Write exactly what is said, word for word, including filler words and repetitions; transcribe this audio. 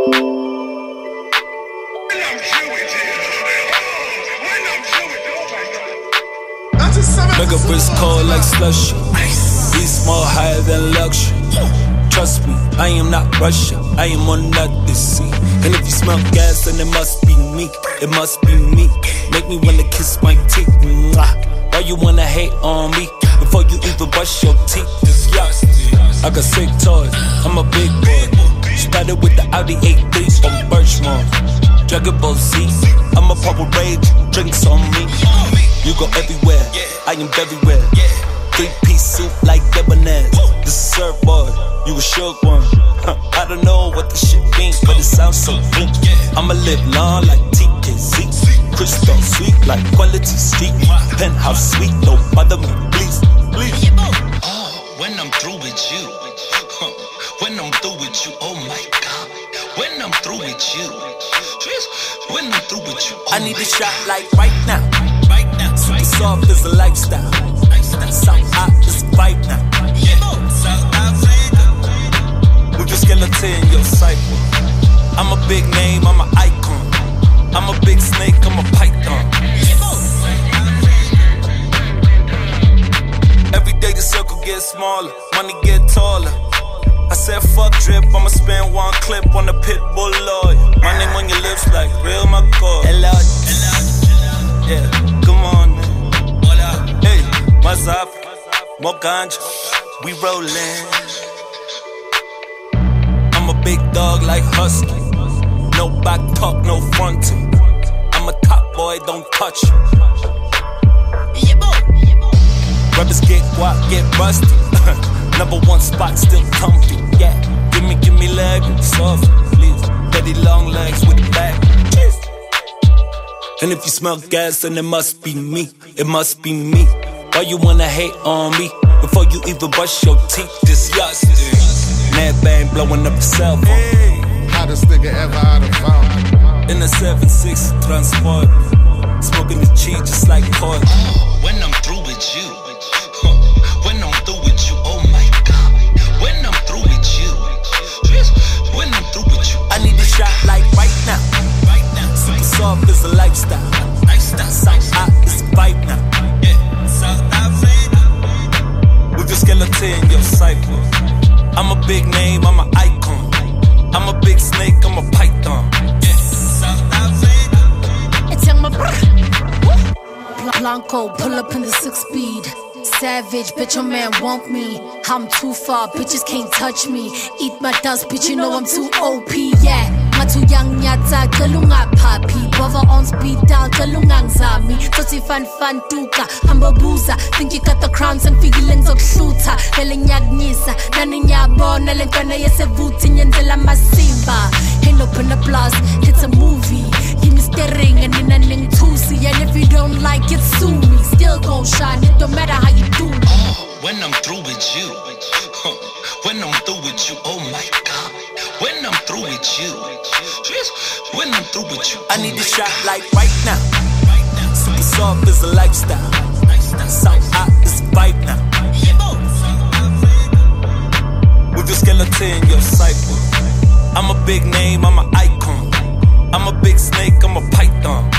Make a wrist cold like slushy. Be small, higher than luxury. Trust me, I am not Russia. I am on another sea. And if you smell gas, then it must be me. It must be me. Make me wanna kiss my teeth. Mwah. Why you wanna hate on me before you even brush your teeth? Disgusting. I got sick toys. I'm a big boy. Started with the Audi A three from Birchmore. Dragon Ball Z. I'm a purple rage. Drinks on me. You go everywhere. I am everywhere. Three-piece suit like Debonair. This is surfboard. You a shook one. Huh. I don't know what the shit means, but it sounds so blink. I'ma live long like T K Z. Crystal sweet like quality street. Penthouse sweet, don't bother me, please, please. Oh, when I'm through with you. Huh. When I'm through with you, oh my God. When I'm through with you. When I'm through with you, oh I need a shot like right now. Right now. Super soft is a lifestyle. South Eye is a vibe now. South Africa. With your skeleton in your cycle. I'm a big name, I'm an icon. I'm a big snake, I'm a python. Every day the circle gets smaller, money get taller. I said fuck drip, I'ma spend one clip on the pit bull lawyer. My name on your lips like real McCoy. Hello, yeah, come on man. Hey, what's up? More ganja, we rollin'. I'm a big dog like Husky. No back talk, no fronting. I'm a top boy, don't touch me. Rappers get guap, get rusty. Number one spot, still comfy. Yeah, give me, give me leg, soft, please. Daddy long legs with the back. And if you smell gas, then it must be me. It must be me. Why you wanna hate on me before you even brush your teeth? Disgusting. Mad bang blowing up a cell phone. Hey. Hottest nigga ever out of found. In a seven six transport, smoking the cheese just like corn. Oh, when I'm through with you. Huh. When I'm through with you, oh my God. When I'm through with you. When I'm through with you, I need a shot like right now. Right now. Super soft is a lifestyle. Lifestyle. South Eye is a vibe now. South Africa. With your skeleton in your cycle. I'm a big name, I'm an icon. I'm a big snake, I'm a python. South Africa. It's young my Blanco, pull up in the six speed. Savage, bitch, your man want me. I'm too far, bitches can't touch me. Eat my dust, bitch, you know I'm too O P, yeah. I'm too young, nyata, kalunga papi. Bova on speed down, kalungang zami. Toti fan fan tuka, hambabuza. Think you got the crowns and feelings of shooter. Velenyak nisa, naninya bona, lentana yesevuti, nyendela masimba. Ain't open the plus, it's a movie. Give me staring and in a ning tusi. And if you don't like it, sue me. Still gon' shine, it don't matter how you do it. Oh, when I'm through with you. Huh. When I'm through with you, oh my God. When I'm through with you. When I'm through with you, I need a shot like right now. Super soft is a lifestyle. South Eye is a vibe now. With your skeleton in your cycle. I'm a big name, I'm an icon. I'm a big snake, I'm a python.